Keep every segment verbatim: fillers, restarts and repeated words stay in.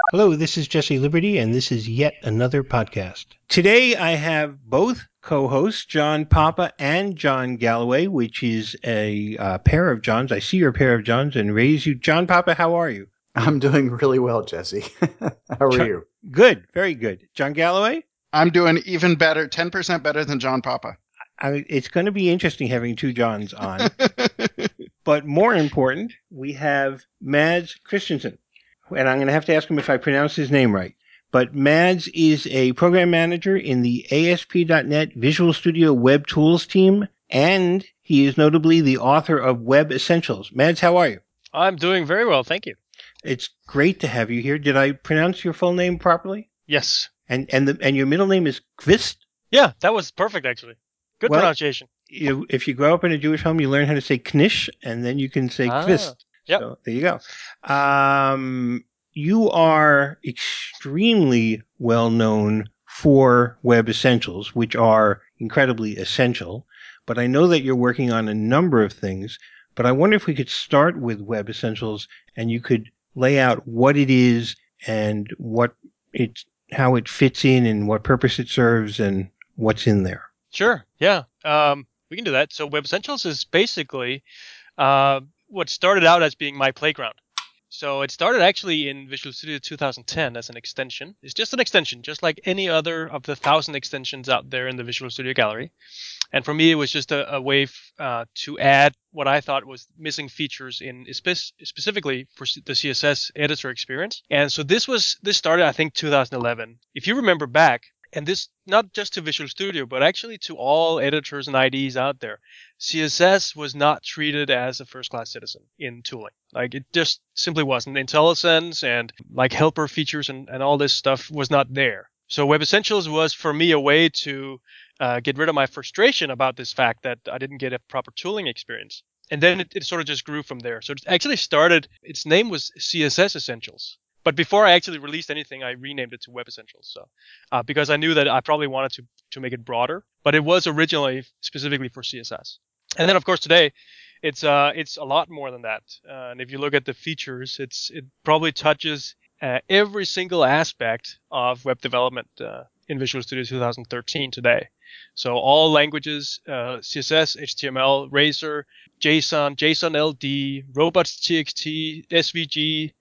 Hello, this is Jesse Liberty, and this is yet another podcast. Today I have both co-hosts, John Papa and John Galloway, which is a uh, pair of Johns. I see you're a pair of Johns and raise you. John Papa, how are you? I'm doing really well, Jesse. How are John, you? good, very good. John Galloway? I'm doing even better, ten percent better than John Papa. I, it's going to be interesting having two Johns on. But more important, we have Mads Christensen. And I'm going to have to ask him if I pronounce his name right. But Mads is a program manager in the A S P dot net Visual Studio Web Tools team, and he is notably the author of Web Essentials. Mads, how are you? I'm doing very well, thank you. It's great to have you here. Did I pronounce your full name properly? Yes. And and the and your middle name is Kvist? Yeah, that was perfect, actually. Good Well, pronunciation. You, if you grow up in a Jewish home, you learn how to say Knish, and then you can say Ah, Kvist. yep. So there you go. Um, you are extremely well known for Web Essentials, which are incredibly essential. But I know that you're working on a number of things. But I wonder if we could start with Web Essentials, and you could lay out what it is and what it, how it fits in, and what purpose it serves, and what's in there. Sure, yeah. Um, we can do that. So Web Essentials is basically uh, what started out as being my playground. So it started actually in Visual Studio two thousand ten as an extension. It's just an extension, just like any other of the thousand extensions out there in the Visual Studio Gallery. And for me, it was just a, a way f- uh, to add what I thought was missing features in spe- specifically for C- the C S S editor experience. And so this was this started, I think, two thousand eleven. If you remember back, and this not just to Visual Studio, but actually to all editors and I Ds out there, C S S was not treated as a first-class citizen in tooling. Like it just simply wasn't. IntelliSense and like helper features and, and all this stuff was not there. So Web Essentials was for me a way to uh, get rid of my frustration about this fact that I didn't get a proper tooling experience. And then it, it sort of just grew from there. So it actually started, its name was C S S Essentials. But before I actually released anything, I renamed it to Web Essentials. So uh, because I knew that I probably wanted to, to make it broader, but it was originally specifically for C S S. And then, of course, today, it's uh it's a lot more than that. Uh, and if you look at the features, it's it probably touches uh, every single aspect of web development uh, in Visual Studio two thousand thirteen today. So all languages, uh, C S S, H T M L, Razor, JSON, JSON L D, robots.txt, S V G,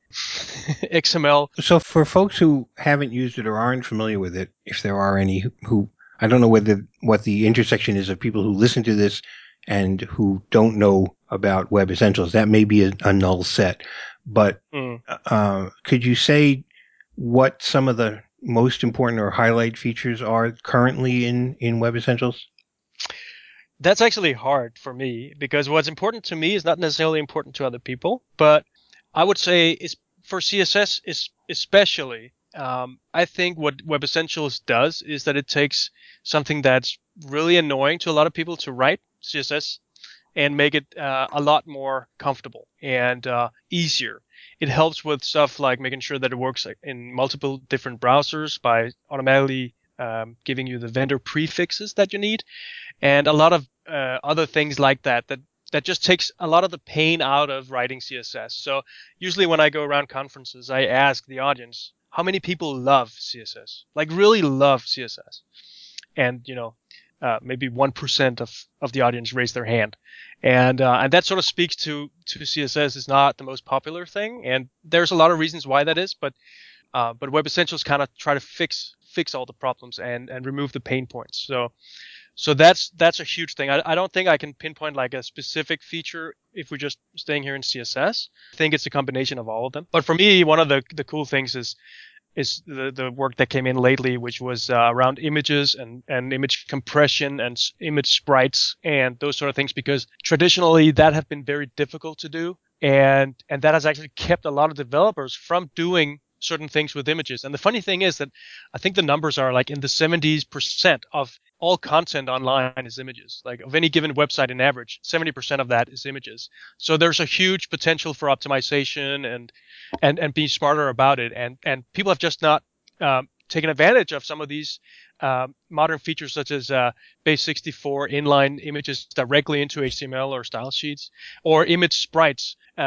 X M L. So for folks who haven't used it or aren't familiar with it, if there are any who, I don't know whether what the intersection is of people who listen to this and who don't know about Web Essentials, that may be a, a null set. But Mm. uh, could you say what some of the most important or highlight features are currently in, in Web Essentials? That's actually hard for me because what's important to me is not necessarily important to other people. But I would say is for C S S is especially. Um, I think what Web Essentials does is that it takes something that's really annoying to a lot of people to write C S S and make it uh, a lot more comfortable and uh, easier. It helps with stuff like making sure that it works in multiple different browsers by automatically um, giving you the vendor prefixes that you need, and a lot of uh, other things like that. That that just takes a lot of the pain out of writing C S S. So usually when I go around conferences, I ask the audience how many people love C S S, like really love C S S, and you know uh, maybe one percent of, of the audience raise their hand. And uh, and that sort of speaks to, to C S S is not the most popular thing. And there's a lot of reasons why that is. But uh, but Web Essentials kind of try to fix fix all the problems and, and remove the pain points. So so that's that's a huge thing. I, I don't think I can pinpoint like a specific feature if we're just staying here in C S S. I think it's a combination of all of them. But for me, one of the, the cool things is is the, the work that came in lately, which was uh, around images and, and image compression and s- image sprites and those sort of things, because traditionally that have been very difficult to do. And, and that has actually kept a lot of developers from doing certain things with images. And the funny thing is that I think the numbers are like in the seventy percent of all content online is images. Like of any given website in average, seventy percent of that is images. So there's a huge potential for optimization and and and being smarter about it. And and people have just not um, taken advantage of some of these um, modern features, such as uh, base sixty-four inline images directly into H T M L or style sheets, or image sprites. Um,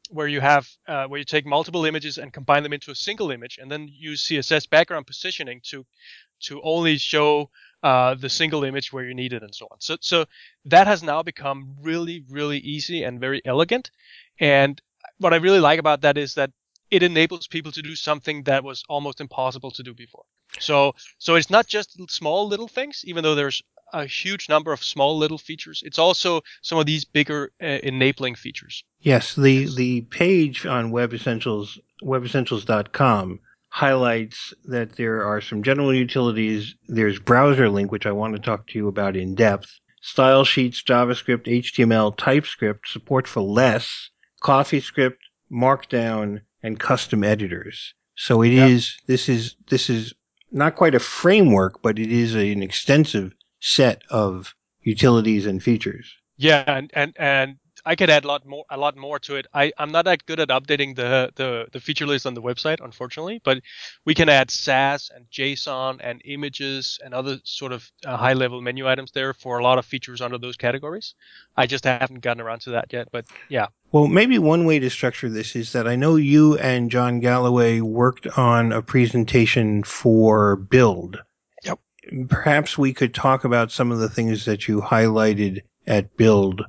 where you have uh, where you take multiple images and combine them into a single image, and then use C S S background positioning to to only show uh, the single image where you need it and so on. So so that has now become really really easy and very elegant. And what I really like about that is that it enables people to do something that was almost impossible to do before. So so it's not just small little things, even though there's a huge number of small little features. It's also some of these bigger uh, enabling features. Yes, the, the page on Web Essentials, web essentials dot com, highlights that there are some general utilities. There's BrowserLink, which I want to talk to you about in depth. Style sheets, JavaScript, H T M L, TypeScript, support for less, CoffeeScript, Markdown, and custom editors. So it Yep. is, this is, this is not quite a framework, but it is a, an extensive set of utilities and features. Yeah, and and, and I could add a lot more a lot more to it. I, I'm not that good at updating the, the, the feature list on the website, unfortunately, but we can add Sass and JSON and images and other sort of uh, high level menu items there for a lot of features under those categories. I just haven't gotten around to that yet, but yeah. Well, maybe one way to structure this is that I know you and John Galloway worked on a presentation for Build. Yep. Perhaps we could talk about some of the things that you highlighted at Build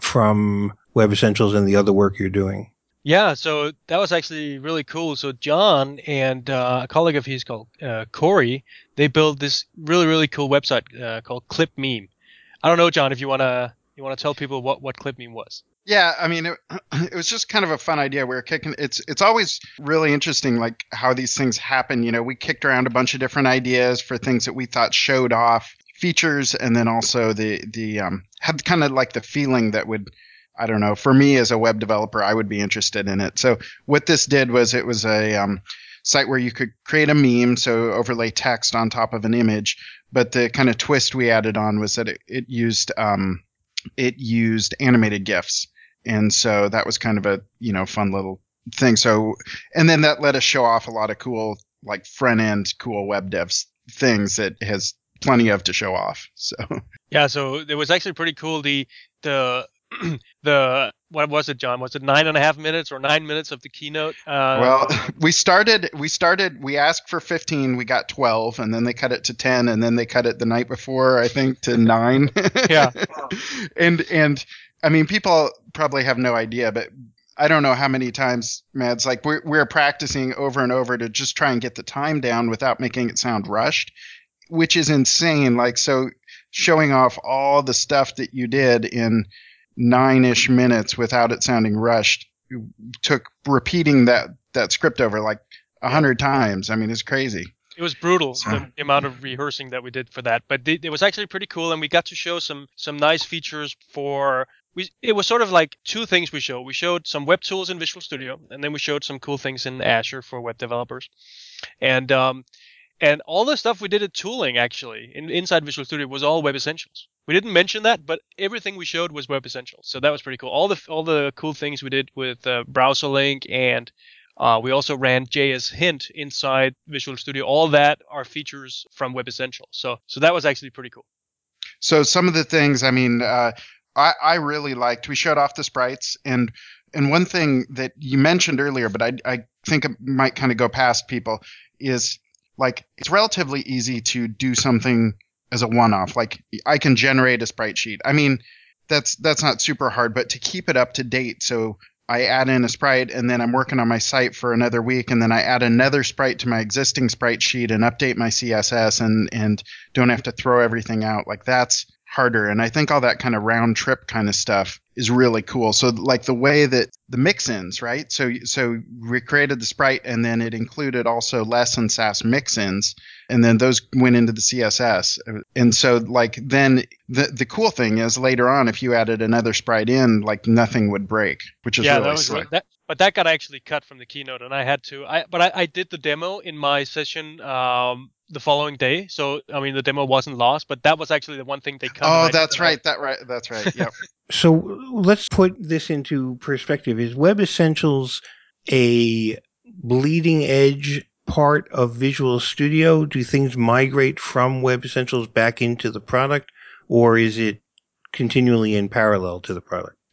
from Web Essentials and the other work you're doing. Yeah, so that was actually really cool. So John and uh, a colleague of his called uh, Corey, they built this really really cool website uh, called Clip Meme. I don't know, John, if you wanna you wanna tell people what what Clip Meme was. Yeah, I mean, it, it was just kind of a fun idea. We were kicking. It's it's always really interesting, like how these things happen. You know, we kicked around a bunch of different ideas for things that we thought showed off features, and then also the the um had kind of like the feeling that would, I don't know, for me as a web developer, I would be interested in it. So what this did was it was a um, site where you could create a meme, so overlay text on top of an image. But the kind of twist we added on was that it, it used um it used animated GIFs. And so that was kind of a, you know, fun little thing. So, and then that let us show off a lot of cool, like front end, cool web devs things that has plenty of to show off. So, Yeah, so it was actually pretty cool. The, the, the, what was it, John? Was it nine and a half minutes or nine minutes of the keynote? Uh, well, we started, we started, we asked for fifteen, we got twelve, and then they cut it to ten, and then they cut it the night before, I think, to nine. Yeah. and, and, I mean, people probably have no idea, but I don't know how many times, Mads, like we're, we're practicing over and over to just try and get the time down without making it sound rushed, which is insane. Like, so showing off all the stuff that you did in nine-ish minutes without it sounding rushed took repeating that, that script over like a hundred times. I mean, it's crazy. It was brutal, So- the, the amount of rehearsing that we did for that. But the, it was actually pretty cool, and we got to show some some nice features for. We, it was sort of like two things we showed. We showed some web tools in Visual Studio, and then we showed some cool things in Azure for web developers. And um, and all the stuff we did at tooling, actually, in, inside Visual Studio was all Web Essentials. We didn't mention that, but everything we showed was Web Essentials. So that was pretty cool. All the all the cool things we did with uh, BrowserLink, and uh, we also ran J S Hint inside Visual Studio. All that are features from Web Essentials. So so that was actually pretty cool. So some of the things, I mean, uh, I, I really liked, we showed off the sprites, and and one thing that you mentioned earlier, but I, I think it might kind of go past people, is like it's relatively easy to do something as a one-off. Like I can generate a sprite sheet. I mean, that's that's not super hard, but to keep it up to date, so I add in a sprite and then I'm working on my site for another week, and then I add another sprite to my existing sprite sheet and update my C S S and and don't have to throw everything out. Like that's harder. And I think all that kind of round trip kind of stuff is really cool. So like the way that the mix-ins, right? So so we created the sprite and then it included also less and Sass mix-ins, and then those went into the C S S. And so like then the the cool thing is later on if you added another sprite in, like nothing would break, which is yeah, really that was slick. that. But that got actually cut from the keynote, and I had to. I but I, I did the demo in my session um, the following day. So I mean, the demo wasn't lost, but that was actually the one thing they cut. and Oh, I that's didn't right. That right. That's right. Yep. So let's put this into perspective. Is Web Essentials a bleeding edge part of Visual Studio? Do things migrate from Web Essentials back into the product, or is it continually in parallel to the product?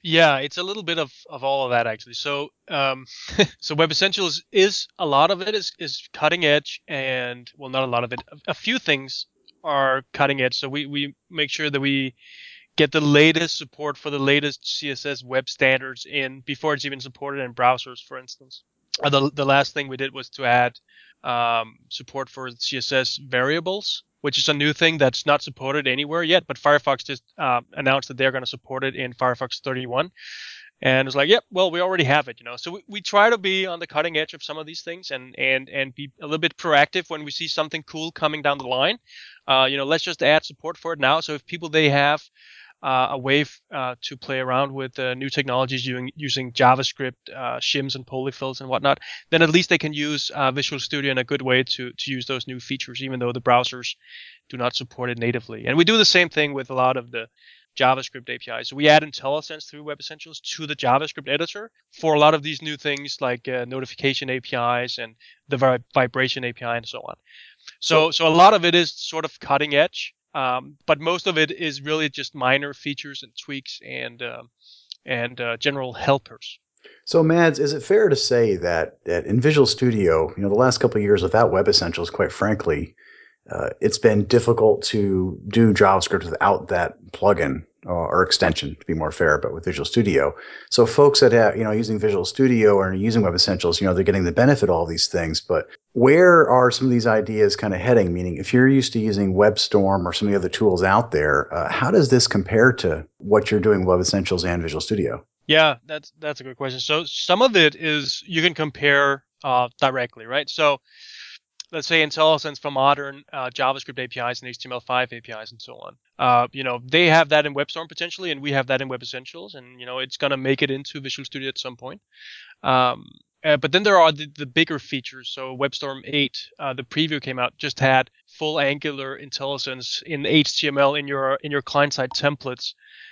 Yeah, it's a little bit of, of all of that actually. So um, so Web Essentials is a lot of it is, is cutting edge, and well, not a lot of it. A, a few things are cutting edge. So we, we make sure that we get the latest support for the latest C S S web standards in before it's even supported in browsers, for instance. Uh, the the last thing we did was to add um, support for C S S variables, which is a new thing that's not supported anywhere yet. But Firefox just uh, announced that they're going to support it in Firefox thirty-one, and it's like, yep, well, we already have it, you know. So we, we try to be on the cutting edge of some of these things, and and and be a little bit proactive when we see something cool coming down the line. Uh, you know, let's just add support for it now. So if people they have uh, a way f- uh, to play around with uh, new technologies using, using JavaScript, uh, shims and polyfills and whatnot, then at least they can use uh, Visual Studio in a good way to, to use those new features, even though the browsers do not support it natively. And we do the same thing with a lot of the JavaScript A P Is. So we add IntelliSense through Web Essentials to the JavaScript editor for a lot of these new things like uh, notification A P Is and the vi- vibration A P I and so on. So, so a lot of it is sort of cutting edge, um, but most of it is really just minor features and tweaks and um, and uh, general helpers. So, Mads, is it fair to say that, that in Visual Studio, you know, the last couple of years without Web Essentials, quite frankly, uh, it's been difficult to do JavaScript without that plugin uh, or extension, to be more fair, but with Visual Studio. So folks that have, you know, using Visual Studio or using Web Essentials, you know, they're getting the benefit of all these things. But where are some of these ideas kind of heading? Meaning, if you're used to using WebStorm or some of the other tools out there, uh, how does this compare to what you're doing with Web Essentials and Visual Studio? Yeah, that's that's a good question. So some of it is you can compare uh, directly, right? So let's say IntelliSense for modern uh, JavaScript A P Is and H T M L five A P Is and so on. Uh, you know, they have that in WebStorm potentially, and we have that in Web Essentials, and you know, it's gonna make it into Visual Studio at some point. Um, uh, but then there are the, the bigger features. So WebStorm eight, uh, the preview came out, just had full Angular IntelliSense in H T M L in your in your client-side templates.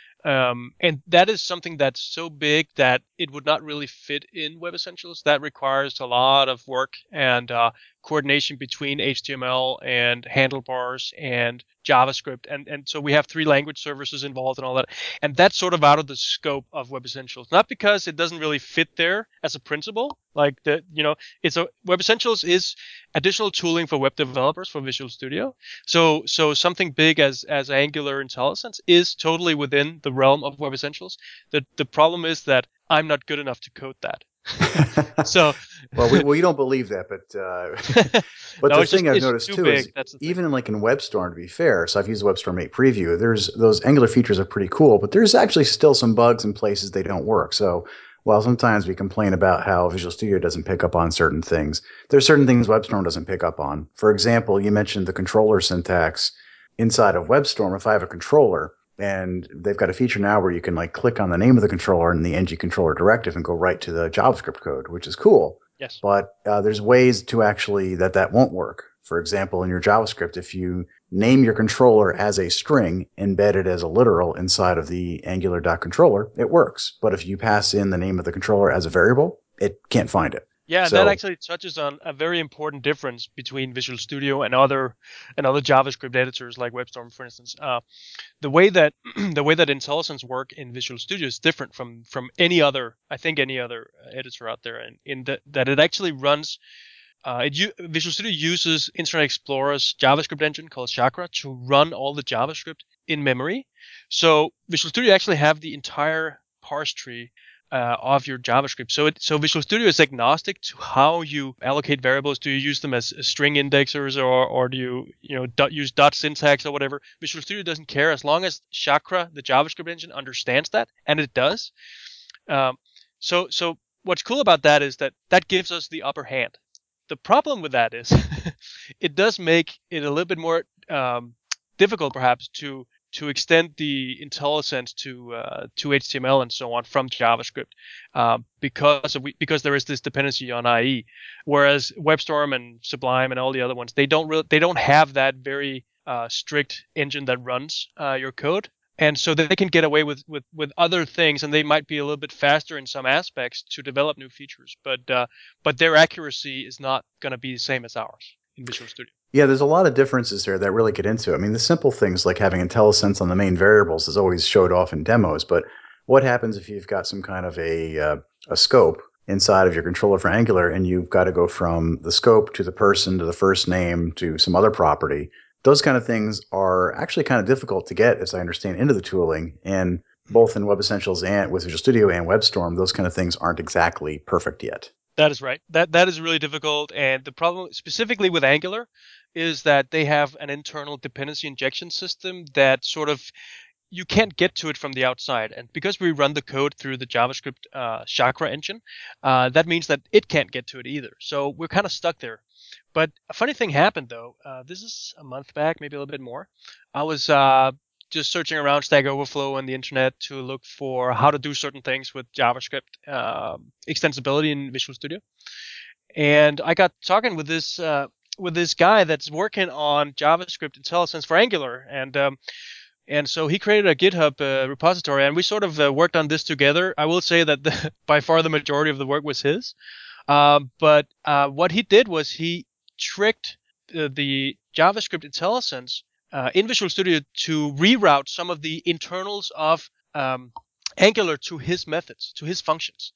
Um, and that is something that's so big that it would not really fit in Web Essentials. That requires a lot of work and uh, coordination between H T M L and handlebars and JavaScript. And, and so we have three language services involved and all that. And that's sort of out of the scope of Web Essentials. Not because it doesn't really fit there as a principle. Like the, you know, it's a Web Essentials is additional tooling for web developers for Visual Studio. So so something big as as Angular IntelliSense is totally within the realm of Web Essentials. The the problem is that I'm not good enough to code that. so well, we, well, you don't believe that, but uh, but no, the it's just thing I've it's noticed too too is big. That's the thing. even like in WebStorm, to be fair, so I've used the WebStorm eight preview. There's those Angular features are pretty cool, but there's actually still some bugs in places they don't work. So while sometimes we complain about how Visual Studio doesn't pick up on certain things, there's certain things WebStorm doesn't pick up on. For example, you mentioned the controller syntax inside of WebStorm. If I have a controller, and they've got a feature now where you can like click on the name of the controller in the ng controller directive and go right to the JavaScript code, which is cool. Yes. But uh, there's ways to actually that that won't work. For example, in your JavaScript, if you name your controller as a string embedded as a literal inside of the Angular.controller, it works. But if you pass in the name of the controller as a variable, it can't find it. Yeah, and So that actually touches on a very important difference between Visual Studio and other and other JavaScript editors like WebStorm, for instance. Uh, the way that the way that IntelliSense work in Visual Studio is different from from any other, I think, any other editor out there, and in that that it actually runs. Uh, it u- Visual Studio uses Internet Explorer's JavaScript engine called Chakra to run all the JavaScript in memory. So Visual Studio actually have the entire parse tree uh, of your JavaScript. So it, so Visual Studio is agnostic to how you allocate variables. Do you use them as, as string indexers, or or do you you know dot, use dot syntax or whatever? Visual Studio doesn't care as long as Chakra, the JavaScript engine, understands that, and it does. Um, so so what's cool about that is that that gives us the upper hand. The problem with that is it does make it a little bit more um, difficult, perhaps, to to extend the IntelliSense to uh, to H T M L and so on from JavaScript, uh, because of we, because there is this dependency on I E, whereas WebStorm and Sublime and all the other ones, they don't really they don't have that very uh, strict engine that runs uh, your code. And so they can get away with, with, with other things, and they might be a little bit faster in some aspects to develop new features, but uh, but their accuracy is not going to be the same as ours in Visual Studio. yeah, there's a lot of differences there that really get into it. I mean, the simple things like having IntelliSense on the main variables is always showed off in demos, but what happens if you've got some kind of a uh, a scope inside of your controller for Angular, and you've got to go from the scope to the person to the first name to some other property? Those kind of things are actually kind of difficult to get, as I understand, into the tooling. And both in Web Essentials and with Visual Studio and WebStorm, those kind of things aren't exactly perfect yet. That is right. That that is really difficult, and the problem specifically with Angular is that they have an internal dependency injection system that sort of you can't get to it from the outside. And because we run the code through the JavaScript uh, Chakra engine, uh, that means that it can't get to it either. So we're kind of stuck there. But a funny thing happened though. Uh, this is a month back, maybe a little bit more. I was uh, just searching around Stack Overflow on the internet to look for how to do certain things with JavaScript uh, extensibility in Visual Studio, and I got talking with this uh, with this guy that's working on JavaScript IntelliSense for Angular, and um, and so he created a GitHub uh, repository, and we sort of uh, worked on this together. I will say that the, by far the majority of the work was his. Um, but uh, what he did was he tricked uh, the JavaScript IntelliSense uh, in Visual Studio to reroute some of the internals of um, Angular to his methods, to his functions.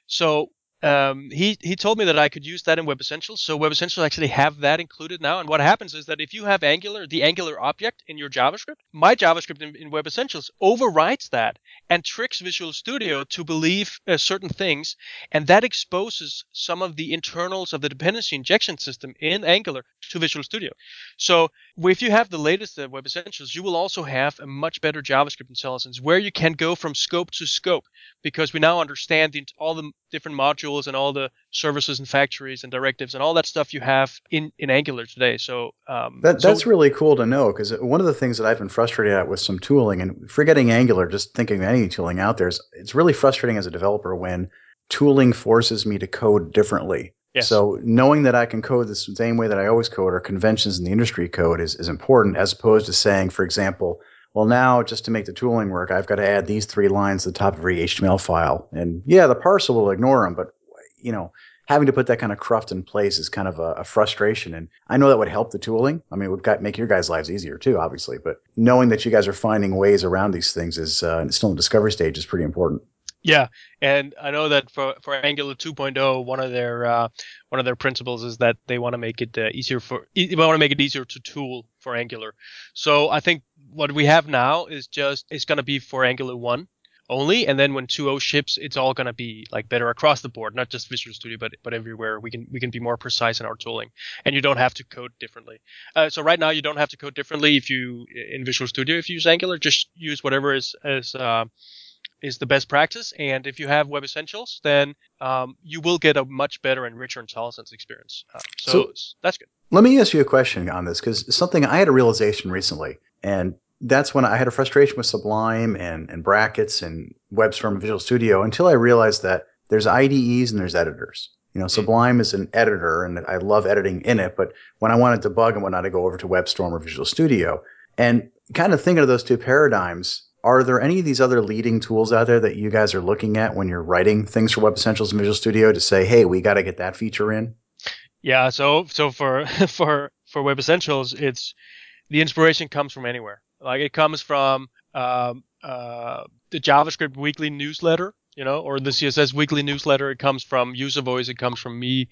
So um, he he told me that I could use that in Web Essentials. So Web Essentials actually have that included now. And what happens is that if you have Angular, the Angular object in your JavaScript, my JavaScript in, in Web Essentials overrides that and tricks Visual Studio to believe uh, certain things, and that exposes some of the internals of the dependency injection system in Angular to Visual Studio. So if you have the latest uh, Web Essentials, you will also have a much better JavaScript IntelliSense where you can go from scope to scope, because we now understand the, all the different modules and all the services and factories and directives and all that stuff you have in, in Angular today. So um, That that's so, really cool to know, because one of the things that I've been frustrated at with some tooling, and forgetting Angular, just thinking of any tooling out there, is it's really frustrating as a developer when tooling forces me to code differently. yes. So knowing that I can code the same way that I always code, or conventions in the industry code, is, is important, as opposed to saying, for example, well, now just to make the tooling work, I've got to add these three lines to the top of every H T M L file. And yeah, the parser will ignore them, but you know, having to put that kind of cruft in place is kind of a, a frustration. And I know that would help the tooling. I mean, it would got, make your guys' lives easier too, obviously. But knowing that you guys are finding ways around these things is uh, still in the discovery stage is pretty important. Yeah, and I know that for, for Angular two point oh, one of their uh, one of their principles is that they want to make it uh, easier for e- they want to make it easier to tool for Angular. So I think what we have now is just it's going to be for Angular one only, and then when two point oh ships, it's all going to be like better across the board, not just Visual Studio, but but everywhere. We can we can be more precise in our tooling, and you don't have to code differently. Uh, so right now you don't have to code differently if you in Visual Studio if you use Angular, just use whatever is is uh, is the best practice. And if you have Web Essentials, then um, you will get a much better and richer IntelliSense experience. Uh, so, so that's good. Let me ask you a question on this, because something I had a realization recently, and that's when I had a frustration with Sublime and, and brackets and WebStorm and Visual Studio, until I realized that there's I D Es and there's editors. You know, Sublime mm. is an editor, and I love editing in it. But when I want to debug and whatnot, I go over to WebStorm or Visual Studio. And kind of thinking of those two paradigms, are there any of these other leading tools out there that you guys are looking at when you're writing things for Web Essentials and Visual Studio to say, hey, we got to get that feature in? Yeah, so so for for for Web Essentials, it's the inspiration comes from anywhere. Like it comes from um, uh, the JavaScript weekly newsletter, you know, or the C S S weekly newsletter. It comes from User Voice. It comes from me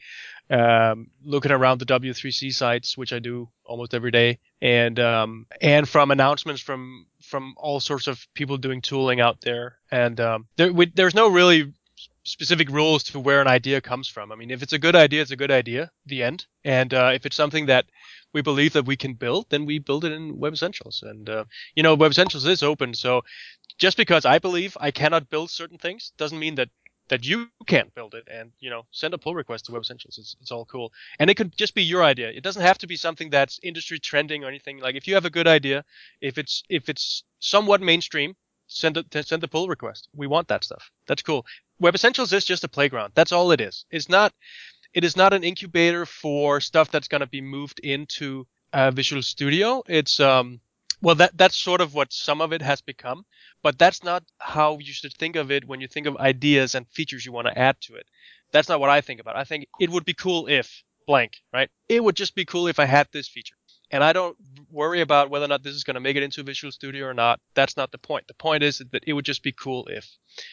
um, looking around the W three C sites, which I do almost every day, and um, and from announcements from from all sorts of people doing tooling out there. And um, there, we, there's no really specific rules to where an idea comes from. I mean, if it's a good idea, it's a good idea. The end. And uh, if it's something that we believe that we can build, then we build it in Web Essentials. And uh, you know, Web Essentials is open, so just because I believe I cannot build certain things doesn't mean that that you can't build it. And you know, send a pull request to Web Essentials. It's it's all cool. And it could just be your idea. It doesn't have to be something that's industry trending or anything. Like if you have a good idea, if it's if it's somewhat mainstream, send a send a pull request. We want that stuff. That's cool. Web Essentials is just a playground. That's all it is. It's not. It is not an incubator for stuff that's going to be moved into uh, Visual Studio. It's um, well, that that's sort of what some of it has become, but that's not how you should think of it when you think of ideas and features you want to add to it. That's not what I think about. I think it would be cool if blank, right? It would just be cool if I had this feature. And I don't worry about whether or not this is going to make it into Visual Studio or not. That's not the point. The point is that it would just be cool if.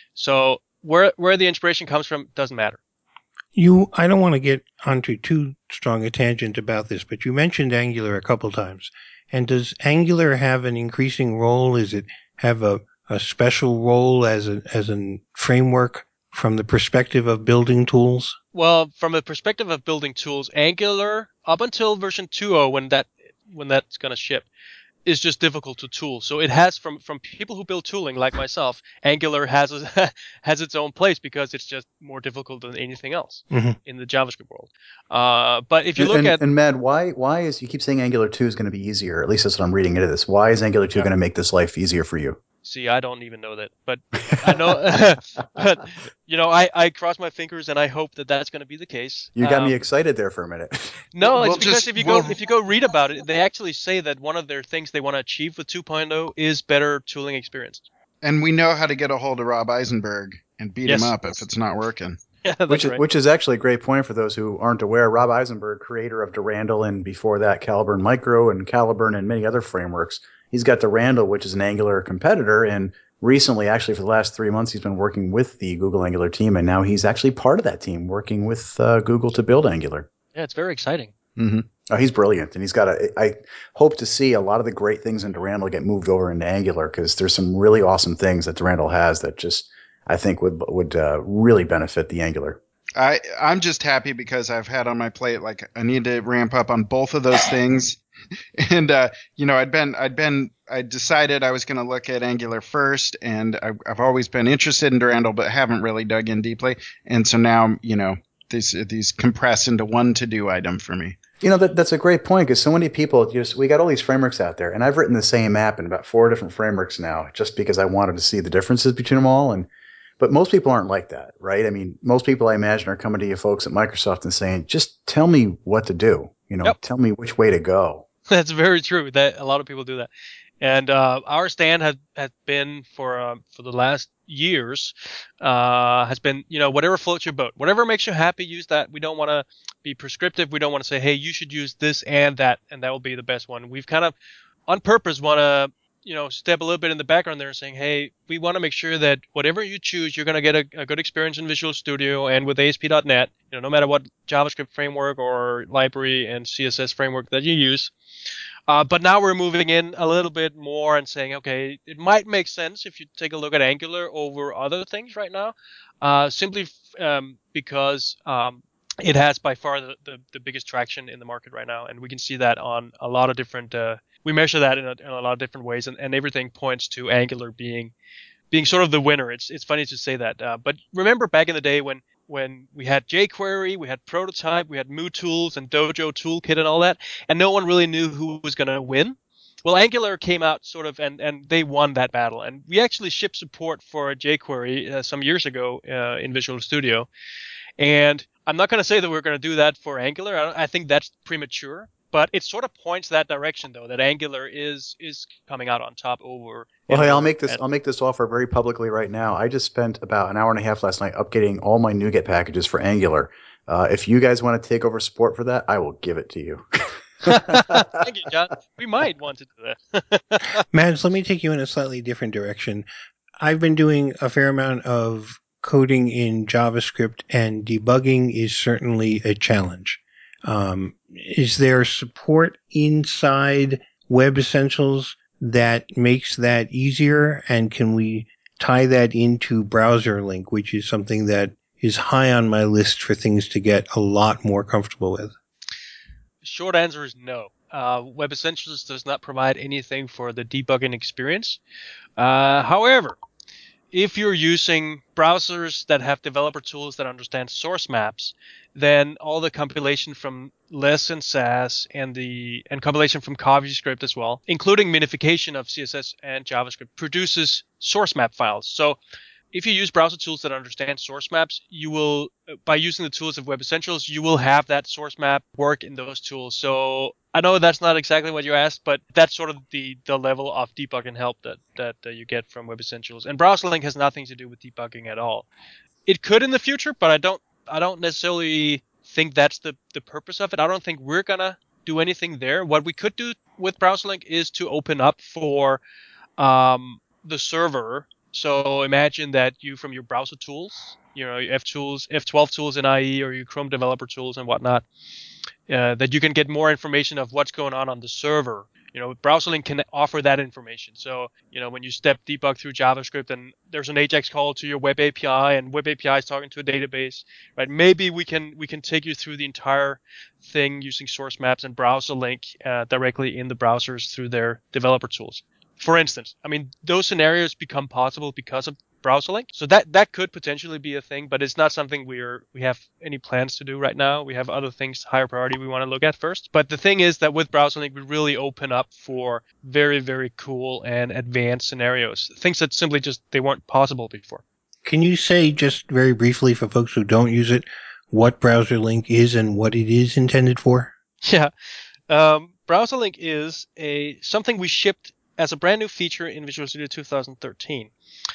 So where where the inspiration comes from doesn't matter. You, I don't want to get onto too strong a tangent about this, but you mentioned Angular a couple times. And does Angular have an increasing role? Is it have a, a special role as a as a framework from the perspective of building tools? Well, from the perspective of building tools, Angular up until version two point oh, when that when that's going to ship, is just difficult to tool. So it has from from people who build tooling like myself, Angular has a, has its own place because it's just more difficult than anything else mm-hmm. in the JavaScript world. Uh, but if you and, look and, at and Matt, why why is you keep saying Angular two is going to be easier? At least that's what I'm reading into this. Why is Angular two Yeah. going to make this life easier for you? See, I don't even know that, but I know, but you know, I, I cross my fingers and I hope that that's going to be the case. You got um, me excited there for a minute. No, We'll it's because just- if you we'll- go if you go read about it, they actually say that one of their things they want to achieve with two point oh is better tooling experience. And we know how to get a hold of Rob Eisenberg and beat Yes. him up if it's not working. Yeah, that's which is right. which is actually a great point for those who aren't aware. Rob Eisenberg, creator of Durandal and before that Caliburn Micro and Caliburn and many other frameworks. He's got Durandal, which is an Angular competitor, and recently, actually for the last three months, he's been working with the Google Angular team, and now he's actually part of that team working with uh, Google to build Angular. Yeah, it's very exciting. Mm-hmm. Oh, he's brilliant, and he's got a. I hope to see a lot of the great things in Durandal get moved over into Angular because there's some really awesome things that Durandal has that just I think would would uh, really benefit the Angular. I I'm just happy because I've had on my plate like I need to ramp up on both of those things, and uh, you know I'd been I'd been I decided I was going to look at Angular first, and I've, I've always been interested in Durandal, but haven't really dug in deeply, and so now you know these these compress into one to do item for me. You know, that, that's a great point because so many people just, we got all these frameworks out there, and I've written the same app in about four different frameworks now just because I wanted to see the differences between them all. And But most people aren't like that, right? I mean, most people I imagine are coming to you folks at Microsoft and saying, just tell me what to do. You know, Yep. tell me which way to go. That's very true. That a lot of people do that, and uh, our stand has has been for uh, for the last years uh, has been you know whatever floats your boat, whatever makes you happy, use that. We don't want to be prescriptive. We don't want to say, hey, you should use this and that, and that will be the best one. We've kind of on purpose want to you know step a little bit in the background there and saying, hey, we want to make sure that whatever you choose, you're going to get a, a good experience in Visual Studio and with A S P dot net. You know, no matter what JavaScript framework or library and C S S framework that you use. Uh, but now we're moving in a little bit more and saying, okay, it might make sense if you take a look at Angular over other things right now, uh, simply f- um, because um, it has by far the, the, the biggest traction in the market right now. And we can see that on a lot of different, uh, we measure that in a, in a lot of different ways, and, and everything points to Angular being being sort of the winner. It's it's funny to say that. Uh, but remember back in the day when when we had jQuery, we had Prototype, we had MooTools and Dojo Toolkit and all that, and no one really knew who was going to win. Well, Angular came out sort of, and, and they won that battle. And we actually shipped support for jQuery uh, some years ago uh, in Visual Studio. And I'm not going to say that we're going to do that for Angular. I, I think that's premature. But it sort of points that direction, though, that Angular is is coming out on top over. Well, hey, I'll Angular make this. and- I'll make this offer very publicly right now. I just spent about an hour and a half last night updating all my NuGet packages for Angular. Uh, if you guys want to take over support for that, I will give it to you. Thank you, John. We might want to do that. Mads, let me take you in a slightly different direction. I've been doing a fair amount of coding in JavaScript, and debugging is certainly a challenge. Um, is there support inside Web Essentials that makes that easier? And can we tie that into BrowserLink, which is something that is high on my list for things to get a lot more comfortable with? Short answer is no. Uh, Web Essentials does not provide anything for the debugging experience. Uh, however, if you're using browsers that have developer tools that understand source maps, then all the compilation from Less and Sass and the and compilation from CoffeeScript as well, including minification of C S S and JavaScript, produces source map files. So if you use browser tools that understand source maps, you will, by using the tools of Web Essentials, you will have that source map work in those tools. So I know that's not exactly what you asked, but that's sort of the, the level of debugging help that, that uh, you get from Web Essentials. And BrowserLink has nothing to do with debugging at all. It could in the future, but I don't I don't necessarily think that's the, the purpose of it. I don't think we're gonna do anything there. What we could do with BrowserLink is to open up for um, the server. So imagine that you, from your browser tools, you know, your F tools, F twelve tools in I E, or your Chrome developer tools and whatnot, uh, that you can get more information of what's going on on the server. You know, BrowserLink can offer that information. So, you know, when you step debug through JavaScript and there's an AJAX call to your web A P I, and web A P I is talking to a database, right? Maybe we can we can take you through the entire thing using source maps and BrowserLink uh, directly in the browsers through their developer tools. For instance, I mean, those scenarios become possible because of BrowserLink. So that that could potentially be a thing, but it's not something we're we have any plans to do right now. We have other things higher priority we want to look at first. But the thing is that with BrowserLink, we really open up for very, very cool and advanced scenarios, things that simply just they weren't possible before. Can you say just very briefly for folks who don't use it what BrowserLink is and what it is intended for? Yeah, um, BrowserLink is a something we shipped as a brand new feature in Visual Studio two thousand thirteen.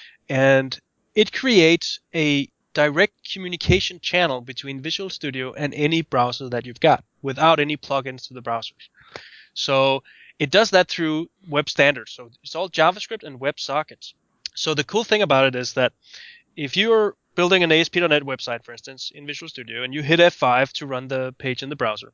And it creates a direct communication channel between Visual Studio and any browser that you've got without any plugins to the browsers. So it does that through web standards. So it's all JavaScript and WebSockets. So the cool thing about it is that if you're building an A S P dot net website, for instance, in Visual Studio, and you hit F five to run the page in the browser,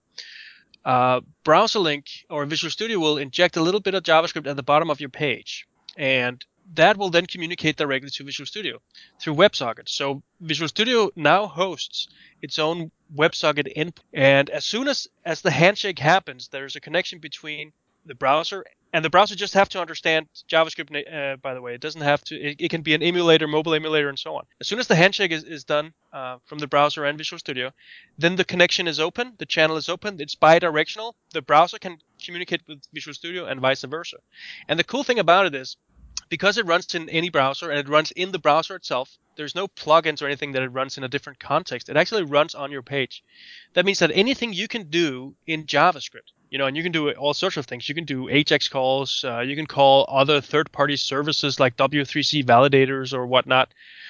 uh, BrowserLink or Visual Studio will inject a little bit of JavaScript at the bottom of your page. And that will then communicate directly to Visual Studio through WebSockets. So Visual Studio now hosts its own WebSocket input. And as soon as, as the handshake happens, there's a connection between the browser and the browser just have to understand JavaScript, uh, by the way. It doesn't have to, it, it can be an emulator, mobile emulator, and so on. As soon as the handshake is, is done uh, from the browser and Visual Studio, then the connection is open, the channel is open, it's bi-directional. The browser can communicate with Visual Studio and vice versa. And the cool thing about it is, because it runs in any browser and it runs in the browser itself, there's no plugins or anything that it runs in a different context. It actually runs on your page. That means that anything you can do in JavaScript, you know, and you can do all sorts of things. You can do AJAX calls. Uh, you can call other third-party services like W three C validators or whatnot,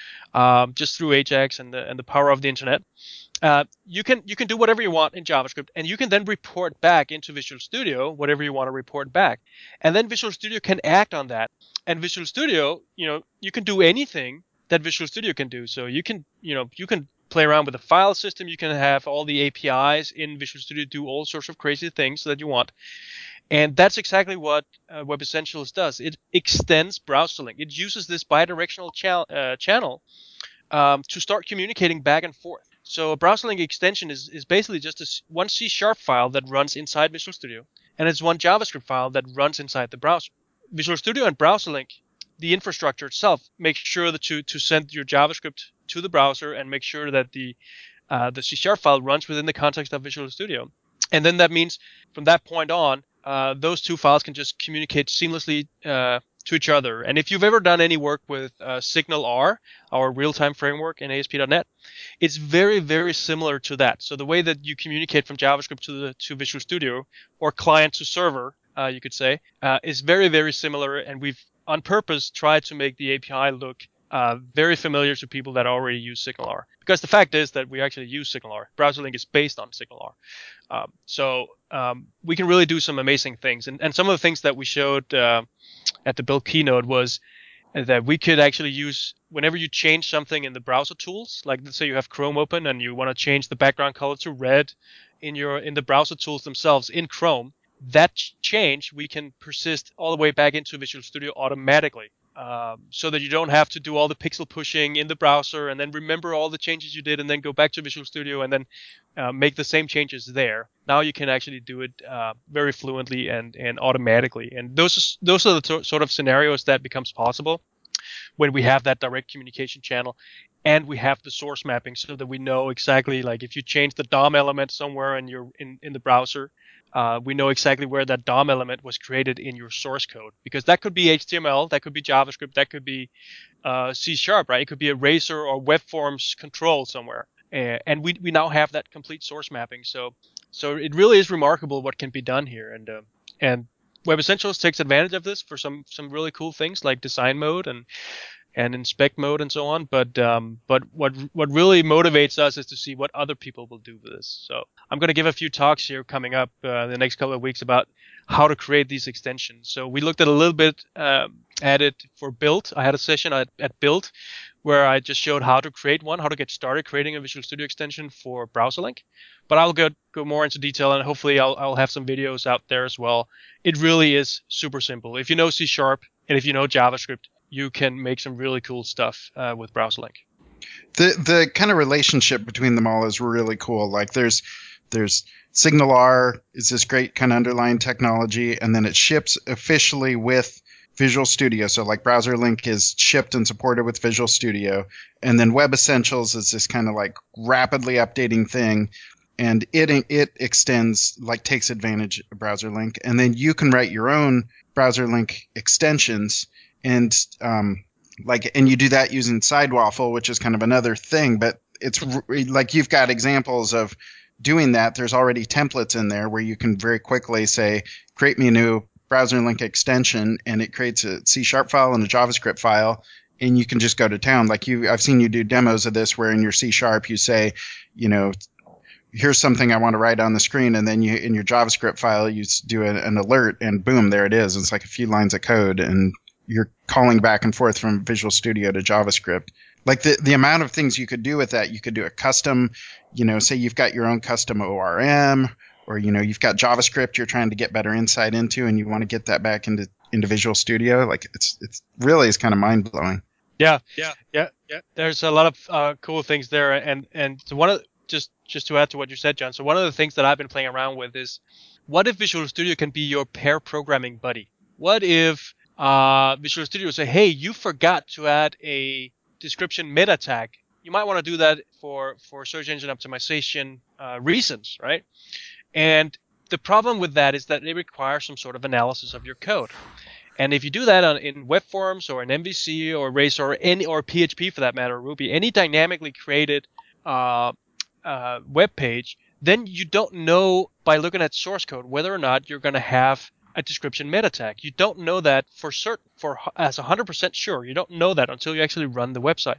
um, just through AJAX and the and the power of the internet. Uh, you can you can do whatever you want in JavaScript, and you can then report back into Visual Studio whatever you want to report back, and then Visual Studio can act on that. And Visual Studio, you know, you can do anything that Visual Studio can do. So you can, you know, you can play around with the file system. You can have all the A P Is in Visual Studio do all sorts of crazy things that you want. And that's exactly what uh, Web Essentials does. It extends BrowserLink. It uses this bidirectional cha- uh, channel um, to start communicating back and forth. So a BrowserLink extension is, is basically just a, one C Sharp file that runs inside Visual Studio, and it's one JavaScript file that runs inside the browser. Visual Studio and BrowserLink, the infrastructure itself, makes sure that to, to send your JavaScript to the browser and make sure that the uh, the C Sharp file runs within the context of Visual Studio. And then that means from that point on, uh, those two files can just communicate seamlessly uh, to each other. And if you've ever done any work with uh, SignalR, our real-time framework in A S P dot net, it's very, very similar to that. So the way that you communicate from JavaScript to the to Visual Studio, or client to server, uh, you could say, uh, is very, very similar. And we've on purpose tried to make the A P I look uh, very familiar to people that already use SignalR. Because the fact is that we actually use SignalR. BrowserLink is based on SignalR. Um, so um, we can really do some amazing things. And, and some of the things that we showed uh, at the build keynote was that we could actually use, whenever you change something in the browser tools, like let's say you have Chrome open and you want to change the background color to red in your in the browser tools themselves in Chrome, that change we can persist all the way back into Visual Studio automatically. Um, so that you don't have to do all the pixel pushing in the browser and then remember all the changes you did and then go back to Visual Studio and then uh, make the same changes there. Now you can actually do it uh, very fluently and, and automatically. And those those are the to- sort of scenarios that becomes possible when we have that direct communication channel and we have the source mapping so that we know exactly, like if you change the D O M element somewhere in your in, in the browser, Uh, we know exactly where that D O M element was created in your source code, because that could be H T M L, that could be JavaScript, that could be uh, C Sharp, right? It could be a Razor or web forms control somewhere, uh, and we we now have that complete source mapping. So so it really is remarkable what can be done here, and uh, and Web Essentials takes advantage of this for some some really cool things like design mode and and inspect mode and so on. But um, but what what really motivates us is to see what other people will do with this. So I'm going to give a few talks here coming up uh, in the next couple of weeks about how to create these extensions. So we looked at a little bit um, at it for Build. I had a session at, at Build where I just showed how to create one, how to get started creating a Visual Studio extension for BrowserLink. But I'll go go more into detail, and hopefully I'll I'll have some videos out there as well. It really is super simple. If you know C Sharp and if you know JavaScript, you can make some really cool stuff uh, with BrowserLink. The the kind of relationship between them all is really cool. Like there's there's SignalR is this great kind of underlying technology, and then it ships officially with Visual Studio. So like BrowserLink is shipped and supported with Visual Studio, and then Web Essentials is this kind of like rapidly updating thing, and it it extends, like takes advantage of BrowserLink, and then you can write your own BrowserLink extensions, and um, like and you do that using Sidewaffle, which is kind of another thing, but it's like you've got examples of doing that. There's already templates in there where you can very quickly say, create me a new BrowserLink extension, and it creates a C Sharp file and a JavaScript file, and you can just go to town. Like you, I've seen you do demos of this where in your C Sharp you say, you know, here's something I want to write on the screen, and then you in your JavaScript file you do an, an alert, and boom, there it is. It's like a few lines of code, and you're calling back and forth from Visual Studio to JavaScript. Like the, the amount of things you could do with that. You could do a custom, you know, say you've got your own custom O R M, or, you know, you've got JavaScript you're trying to get better insight into, and you want to get that back into, into Visual Studio. Like it's, it's really is kind of mind blowing. Yeah, yeah, yeah, yeah. There's a lot of uh, cool things there, and and one of just just to add to what you said, John. So one of the things that I've been playing around with is, what if Visual Studio can be your pair programming buddy? What if uh, Visual Studio say, hey, you forgot to add a description meta tag? You might want to do that for for search engine optimization uh, reasons, right? And the problem with that is that it requires some sort of analysis of your code. And if you do that on, in web forms or in M V C or Razor or any or P H P for that matter, Ruby, any dynamically created uh, uh, web page, then you don't know by looking at source code whether or not you're going to have a description meta tag. You don't know that for certain, for as one hundred percent sure. You don't know that until you actually run the website.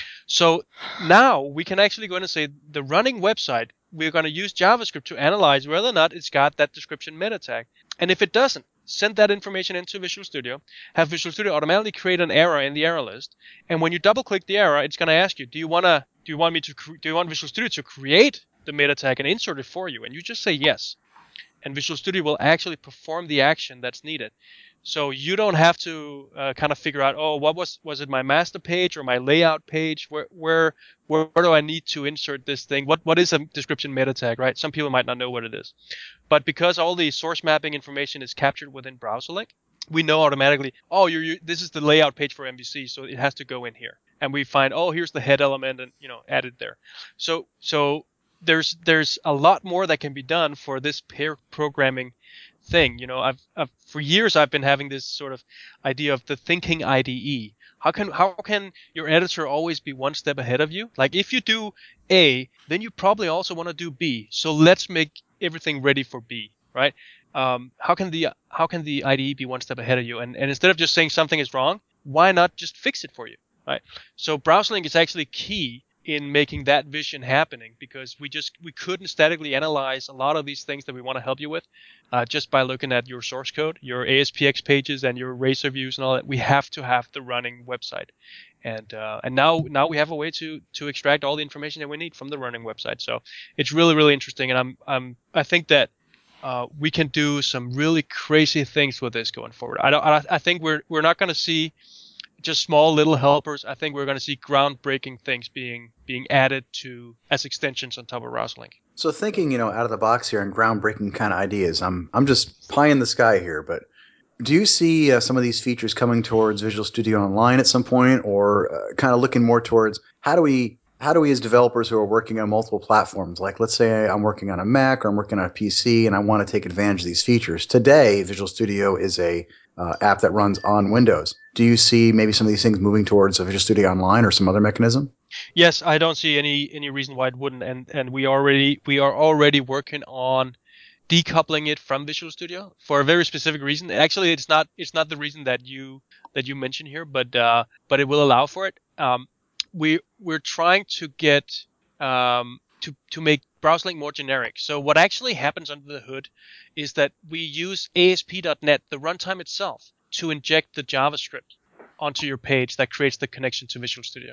So now we can actually go in and say the running website, we're going to use JavaScript to analyze whether or not it's got that description meta tag. And if it doesn't, send that information into Visual Studio, have Visual Studio automatically create an error in the error list, and when you double click the error, it's going to ask you, do you want to do you want me to cre- do you want Visual Studio to create the meta tag and insert it for you? And you just say yes, and Visual Studio will actually perform the action that's needed. So you don't have to uh, kind of figure out, oh, what was was it my master page or my layout page? Where where where, where do I need to insert this thing? What what is a description meta tag, right? Some people might not know what it is. But because all the source mapping information is captured within BrowserLink, we know automatically, oh, you're, you this is the layout page for M V C, so it has to go in here. And we find, oh, here's the head element, and you know, added there. So so there's there's a lot more that can be done for this pair programming thing. You know, I've, I've for years I've been having this sort of idea of the thinking I D E. How can how can your editor always be one step ahead of you? Like if you do A, then you probably also want to do B. So let's make everything ready for B, right? Um, how can the how can the I D E be one step ahead of you? And and instead of just saying something is wrong, why not just fix it for you, right? So BrowserLink is actually key in making that vision happening, because we just we couldn't statically analyze a lot of these things that we want to help you with uh, just by looking at your source code, your A S P X pages, and your Razor views and all that. We have to have the running website, and uh, and now now we have a way to to extract all the information that we need from the running website. So it's really really interesting, and I'm I'm I think that uh, we can do some really crazy things with this going forward. I don't I, I think we're we're not going to see just small little helpers. I think we're going to see groundbreaking things being being added to as extensions on top of BrowserLink. So thinking, you know, out of the box here and groundbreaking kind of ideas, I'm I'm just pie in the sky here, but do you see uh, some of these features coming towards Visual Studio Online at some point, or uh, kind of looking more towards how do we how do we as developers who are working on multiple platforms, like let's say I'm working on a Mac or I'm working on a P C and I want to take advantage of these features. Today, Visual Studio is a uh, app that runs on Windows. Do you see maybe some of these things moving towards Visual Studio Online or some other mechanism? Yes, I don't see any any reason why it wouldn't, and and we already we are already working on decoupling it from Visual Studio for a very specific reason. Actually, it's not it's not the reason that you that you mentioned here, but uh, but it will allow for it. Um, we we're trying to get um, to to make BrowserLink more generic. So what actually happens under the hood is that we use A S P dot net, the runtime itself, to inject the JavaScript onto your page that creates the connection to Visual Studio,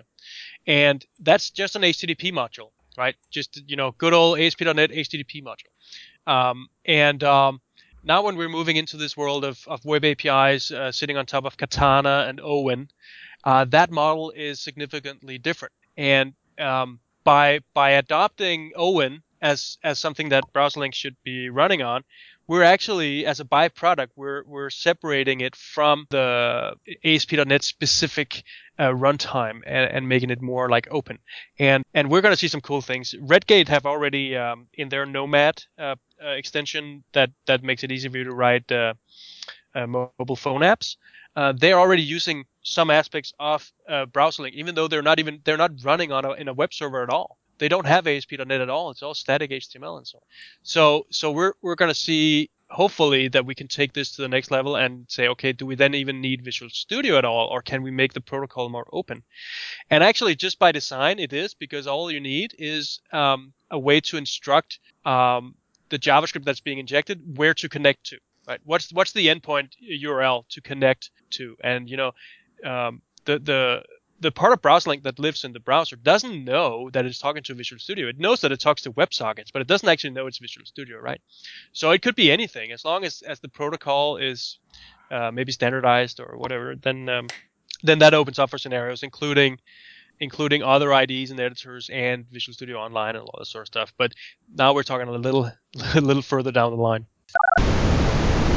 and that's just an H T T P module, right? Just you know, good old A S P dot net H T T P module. Um, and um, now when we're moving into this world of, of web A P Is uh, sitting on top of Katana and Owen, uh, that model is significantly different. And um, by by adopting Owen as as something that BrowserLink should be running on, we're actually, as a byproduct, we're we're separating it from the A S P dot net specific uh, runtime and, and making it more like open. And and we're going to see some cool things. Redgate have already um, in their Nomad uh, uh, extension that that makes it easy for you to write uh, uh, mobile phone apps. Uh, they're already using some aspects of uh, BrowserLink, even though they're not even they're not running on a, in a web server at all. They don't have A S P dot net at all. It's all static H T M L and so on. So so we're we're going to see hopefully that we can take this to the next level and say, okay, do we then even need Visual Studio at all, or can we make the protocol more open? And actually, just by design, it is, because all you need is um, a way to instruct um, the JavaScript that's being injected where to connect to. Right? What's what's the endpoint U R L to connect to? And you know, um, the the the part of BrowserLink that lives in the browser doesn't know that it's talking to Visual Studio. It knows that it talks to WebSockets, but it doesn't actually know it's Visual Studio, right? So it could be anything as long as as the protocol is uh, maybe standardized or whatever. Then um, then that opens up for scenarios, including including other I Ds and editors and Visual Studio Online and all that sort of stuff. But now we're talking a little a little further down the line.